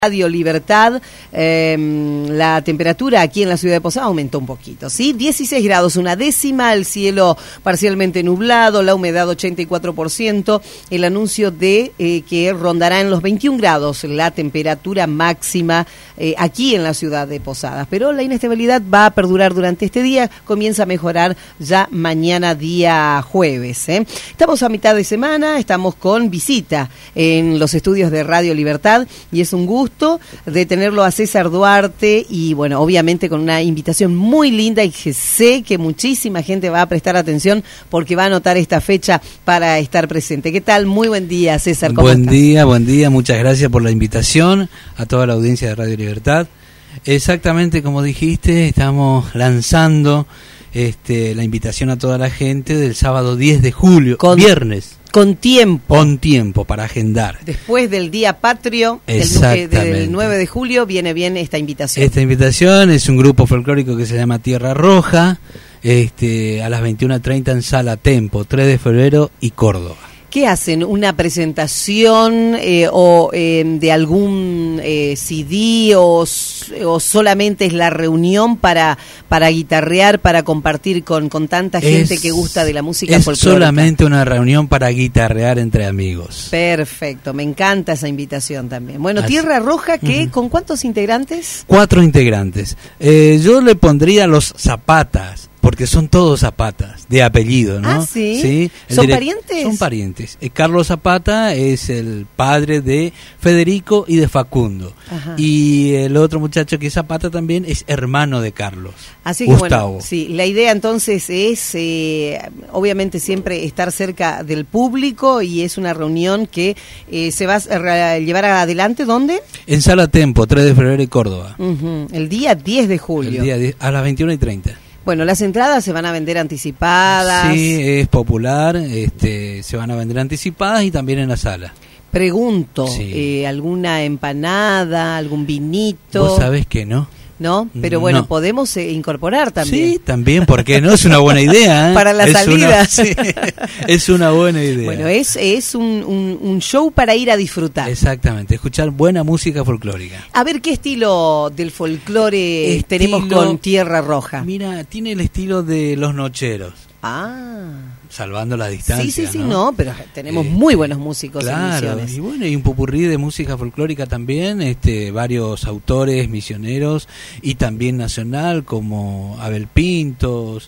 Radio Libertad, la temperatura aquí en la ciudad de Posadas aumentó un poquito, ¿sí? 16 grados, una décima, el cielo parcialmente nublado, la humedad 84%, el anuncio de que rondará en los 21 grados la temperatura máxima aquí en la ciudad de Posadas. Pero la inestabilidad va a perdurar durante este día, comienza a mejorar ya mañana día jueves, ¿eh? Estamos a mitad de semana, estamos con visita en los estudios de Radio Libertad y es un gusto de tenerlo a César Duarte y bueno, obviamente con una invitación muy linda y que sé que muchísima gente va a prestar atención porque va a anotar esta fecha para estar presente. ¿Qué tal? Muy buen día, César. ¿Cómo estás? Buen día, muchas gracias por la invitación a toda la audiencia de Radio Libertad. Exactamente como dijiste, estamos lanzando la invitación a toda la gente del sábado 10 de julio, viernes. Con tiempo. Con tiempo para agendar. Después del Día Patrio, del 9 de julio, viene bien esta invitación. Esta invitación es un grupo folclórico que se llama Tierra Roja, a las 21:30 en Sala Tempo, 3 de febrero y Córdoba. ¿Qué hacen? ¿Una presentación de algún CD o solamente es la reunión para guitarrear, para compartir con tanta gente que gusta de la música folclórica? Es solamente una reunión para guitarrear entre amigos. Perfecto, me encanta esa invitación también. Bueno, Tierra Roja, ¿con cuántos integrantes? 4 integrantes. Yo le pondría los Zapatas, porque son todos Zapatas, de apellido, ¿no? Ah, ¿sí? ¿Son parientes? Son parientes. Carlos Zapata es el padre de Federico y de Facundo. Ajá. Y el otro muchacho que es Zapata también es hermano de Carlos. Así que Gustavo. Bueno, sí, la idea entonces es, obviamente siempre estar cerca del público y es una reunión que se va a llevar adelante, ¿dónde? En Sala Tempo, 3 de febrero y Córdoba. El día 10 de julio. El día 10, a las 21:30. Bueno, las entradas se van a vender anticipadas. Sí, es popular, se van a vender anticipadas y también en la sala. Pregunto, sí. ¿Alguna empanada, algún vinito? Vos sabés que no. ¿No? Pero bueno, no. Podemos incorporar también. Sí, también, porque no es una buena idea, ¿eh? Para la salida. Es una buena idea. Bueno, es un show para ir a disfrutar. Exactamente, escuchar buena música folclórica. A ver, ¿qué estilo del folclore tenemos con Tierra Roja? Mira, tiene el estilo de Los Nocheros. Salvando la distancia. Sí, ¿no? Pero tenemos muy buenos músicos en Misiones. Y bueno, y un popurrí de música folclórica también, varios autores misioneros y también nacional como Abel Pintos,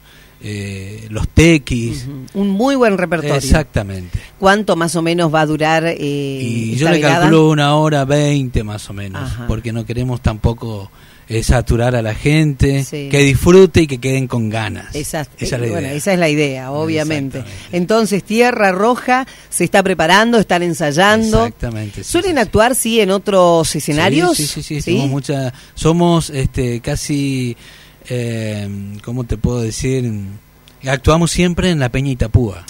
los Tequis. Un muy buen repertorio. Exactamente. ¿Cuánto más o menos va a durar y yo le calculo 1:20 más o menos. Ajá. Porque no queremos tampoco saturar a la gente, que disfrute y que queden con ganas. Esa es la idea. Bueno, esa es la idea, obviamente. Entonces, Tierra Roja se está preparando, están ensayando. Exactamente. ¿Suelen actuar, en otros escenarios? Sí. Somos casi, ¿cómo te puedo decir? Actuamos siempre en la Peña Itapúa.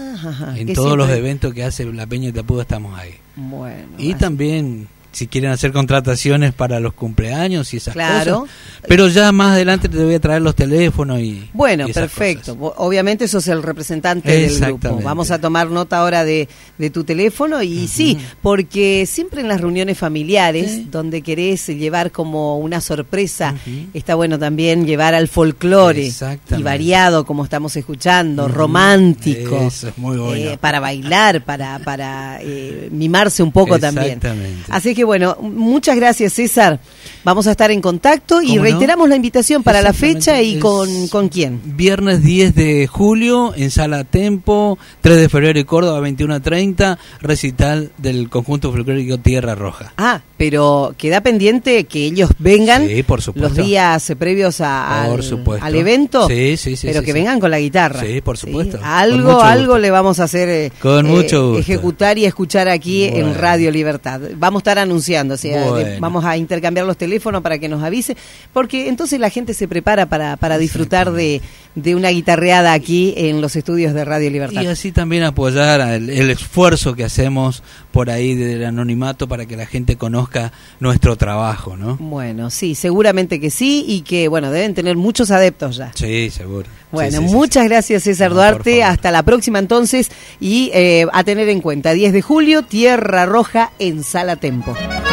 En todos los eventos que hace la Peña Itapúa estamos ahí. Bueno. Y también, si quieren hacer contrataciones para los cumpleaños y esas cosas. Pero ya más adelante te voy a traer los teléfonos y bueno, y perfecto. Cosas. Obviamente sos el representante del grupo. Vamos a tomar nota ahora de tu teléfono y sí, porque siempre en las reuniones familiares, donde querés llevar como una sorpresa, está bueno también llevar al folclore y variado, como estamos escuchando, romántico. Eso es muy bueno. Para bailar, para mimarse un poco también. Así que bueno, muchas gracias, César. Vamos a estar en contacto y reiteramos la invitación para la fecha y con quién. Viernes 10 de julio en Sala Tempo, 3 de febrero y Córdoba, 21:30, recital del conjunto folclórico Tierra Roja. Pero queda pendiente que ellos vengan por supuesto. Los días previos al evento, pero que vengan con la guitarra. Sí, por supuesto. Algo le vamos a hacer con mucho gusto. Ejecutar y escuchar aquí en Radio Libertad. Vamos a estar anunciando, vamos a intercambiar los teléfonos para que nos avise, porque entonces la gente se prepara para disfrutar de una guitarreada aquí en los estudios de Radio Libertad. Y así también apoyar el esfuerzo que hacemos por ahí del anonimato para que la gente conozca nuestro trabajo, ¿no? Bueno, sí, seguramente que sí, y que, bueno, deben tener muchos adeptos ya. Sí, seguro. Bueno, muchas gracias, César Duarte. Hasta la próxima entonces, y a tener en cuenta, 10 de julio, Tierra Roja en Sala Tempo.